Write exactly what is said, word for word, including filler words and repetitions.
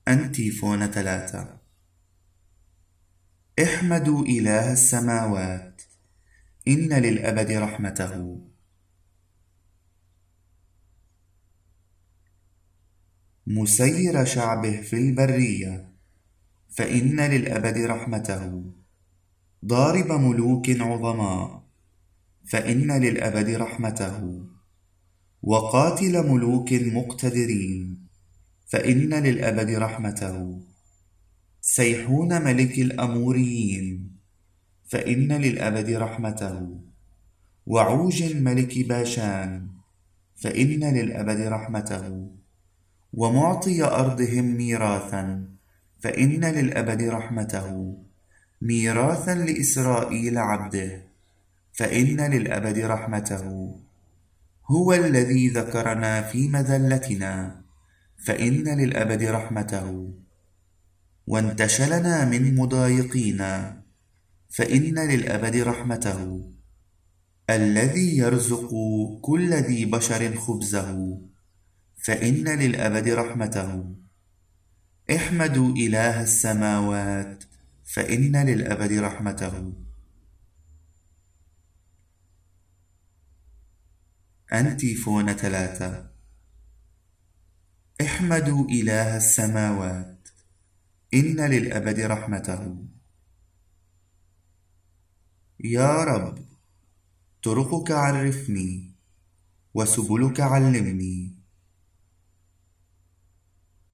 أنتيفون ثلاثة. احمدوا إله السماوات، إن للأبد رحمته. مسير شعبه في البرية، فإن للأبد رحمته. ضارب ملوك عظماء، فإن للأبد رحمته. وقاتل ملوك مقتدرين، فإن للأبد رحمته. سيحون ملك الأموريين، فإن للأبد رحمته. وعوج ملك باشان، فإن للأبد رحمته. ومعطي أرضهم ميراثا، فإن للأبد رحمته. ميراثا لإسرائيل عبده، فإن للأبد رحمته. هو الذي ذكرنا في مذلتنا، فإن للأبد رحمته. وانتشلنا من مضايقينا، فإن للأبد رحمته. الذي يرزق كل ذي بشر خبزه، فإن للأبد رحمته. احمدوا إله السماوات، فإن للأبد رحمته. أنتيفون ثلاثة. احمدوا إله السماوات، إن للأبد رحمته. يا رب، طرقك عرفني، وسبلك علمني،